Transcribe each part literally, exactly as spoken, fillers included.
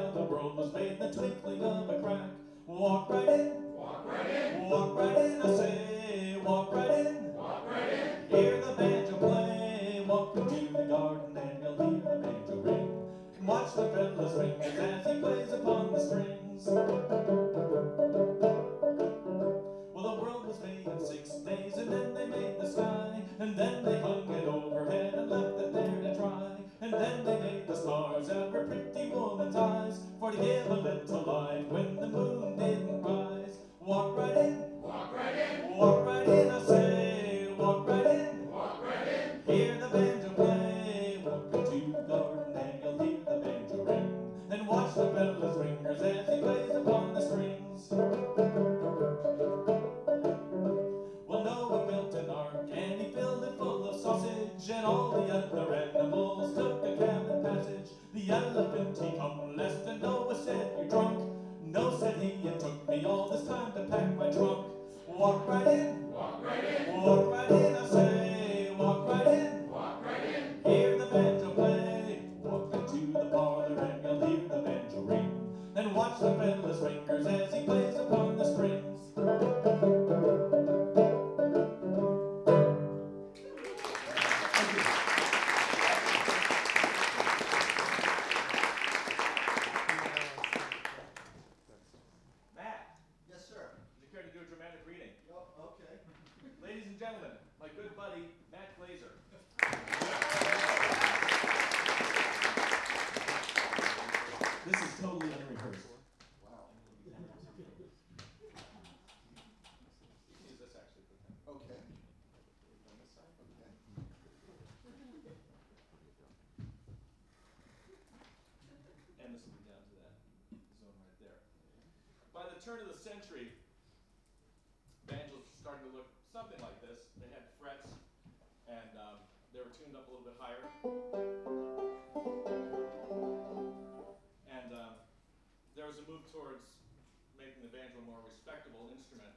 how the world was made in the twinkling of a crack. Walk right in, Walk right in, walk right in, I say, walk right in. walk right in. Hear the banjo play, walk into the garden and you'll hear the banjo ring. And watch the fiddler's fingers as he plays upon the strings. Well, the world was made in six days, and then they made the sky, and then they hung it overhead and left it there to dry. And then they made the stars out of her pretty woman's eyes, for to give a little light when the moon didn't rise. Walk right in, Walk right in, walk right in, I say, walk right in. walk right in. Hear the banjo play, walk into the garden and you'll hear the banjo ring. And watch the fiddler's fingers as he plays upon the strings. Well, Noah built an ark and he filled it full of sausage, and all the other animals took a cabin passage. The elephant he come last, and Noah said, "You drunk?" "No," said he, "it took me all this time to pack my trunk." Walk right in, Walk right in, walk right in, I say, walk right in. walk right in. Hear the banjo play, walk into the parlor and you'll hear the banjo ring. And watch the fiddler's fingers as he plays upon the strings. Matt, Yes, sir. would you care to do a dramatic reading? Oh, okay. Ladies and gentlemen, my good buddy, Matt Glazer. This is totally unrehearsed. Wow. You can use this actually for him. Okay. On this side. Okay. And this will be down to that zone right there. By the turn of the century, banjos started to look something like this. They had frets, and um, they were tuned up a little bit higher. And um, there was a move towards making the banjo a more respectable instrument.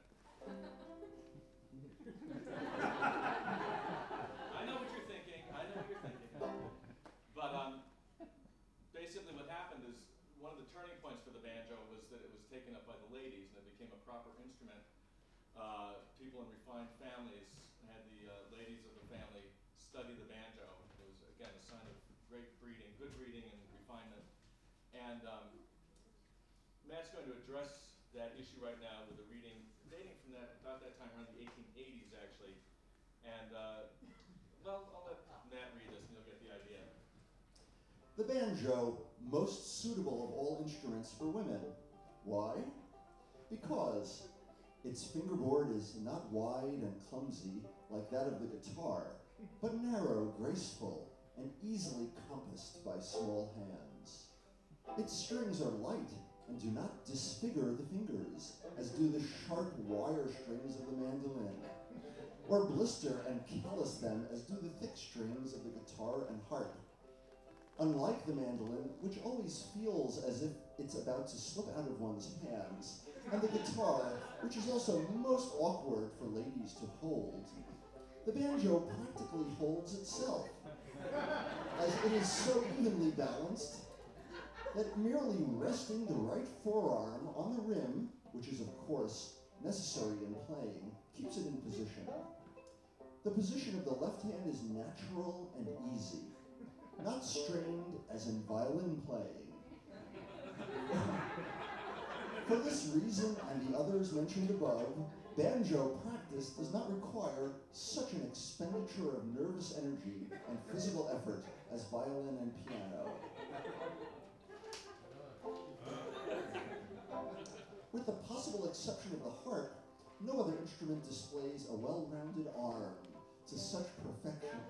I know what you're thinking. I know what you're thinking. But um, basically what happened is one of the turning points for the banjo was that it was taken up by the ladies and it became a proper instrument. Uh, people in refined families had the uh, ladies of the family study the banjo. It was, again, a sign of great breeding, good breeding and refinement. And um, Matt's going to address that issue right now with a reading dating from that about that time, around the eighteen eighties, actually. And, uh, well, I'll let Matt read this and you'll get the idea. The banjo, most suitable of all instruments for women. Why? Because its fingerboard is not wide and clumsy like that of the guitar, but narrow, graceful, and easily compassed by small hands. Its strings are light and do not disfigure the fingers, as do the sharp wire strings of the mandolin, or blister and callous them as do the thick strings of the guitar and harp. Unlike the mandolin, which always feels as if it's about to slip out of one's hands, and the guitar, which is also most awkward for ladies to hold, the banjo practically holds itself, as it is so evenly balanced that merely resting the right forearm on the rim, which is of course necessary in playing, keeps it in position. The position of the left hand is natural and easy, not strained as in violin playing. For this reason and the others mentioned above, banjo practice does not require such an expenditure of nervous energy and physical effort as violin and piano. With the possible exception of the harp, no other instrument displays a well-rounded arm to such perfection.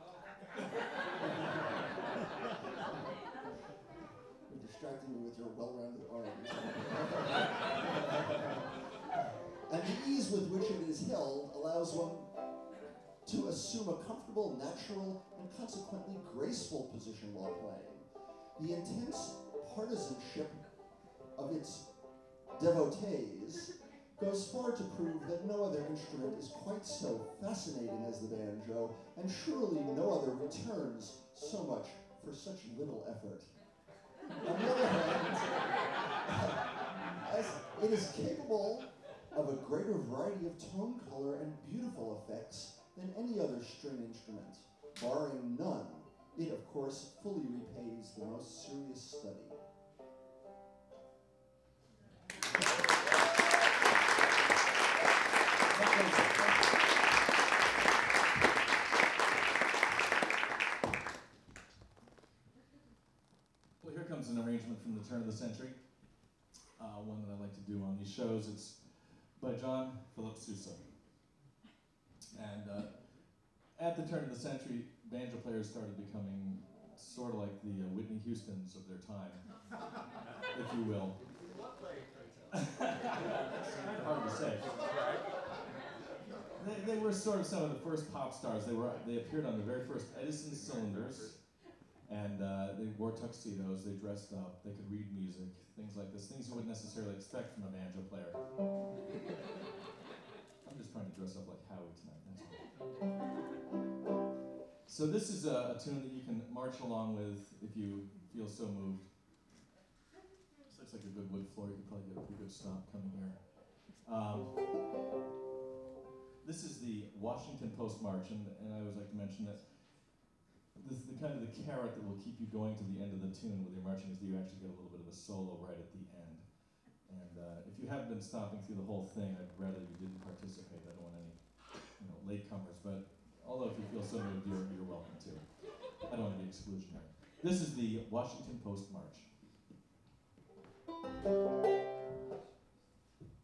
You're distracting me with your well-rounded arms. And the ease with which it is held allows one to assume a comfortable, natural, and consequently graceful position while playing. The intense partisanship of its devotees goes far to prove that no other instrument is quite so fascinating as the banjo, and surely no other returns so much for such little effort. On the other hand, It is capable of a greater variety of tone, color, and beautiful effects than any other string instrument. Barring none, it of course fully repays the most serious study. Well, here comes an arrangement from the turn of the century, uh, one that I like to do on these shows. It's by John Philip Sousa. And uh, at the turn of the century, banjo players started becoming sort of like the uh, Whitney Houstons of their time, if you will. It's kind of hard to say. They, they were sort of some of the first pop stars. They were they appeared on the very first Edison cylinders, and uh, they wore tuxedos. They dressed up. They could read music, things like this. Things you wouldn't necessarily expect from a banjo player. I'm just trying to dress up like Howie tonight. That's all. So this is a, a tune that you can march along with if you feel so moved. This looks like a good wood floor. You could probably get a pretty good stomp coming here. Um, this is the Washington Post March, and, and I always like to mention that this is the kind of the carrot that will keep you going to the end of the tune with your marching is that you actually get a little bit of a solo right at the end. And uh, if you haven't been stomping through the whole thing, I'd rather you didn't participate. I don't want any, you know, latecomers. But although if you feel so moved, you're, you're welcome to. I don't want to be exclusionary. This is the Washington Post March.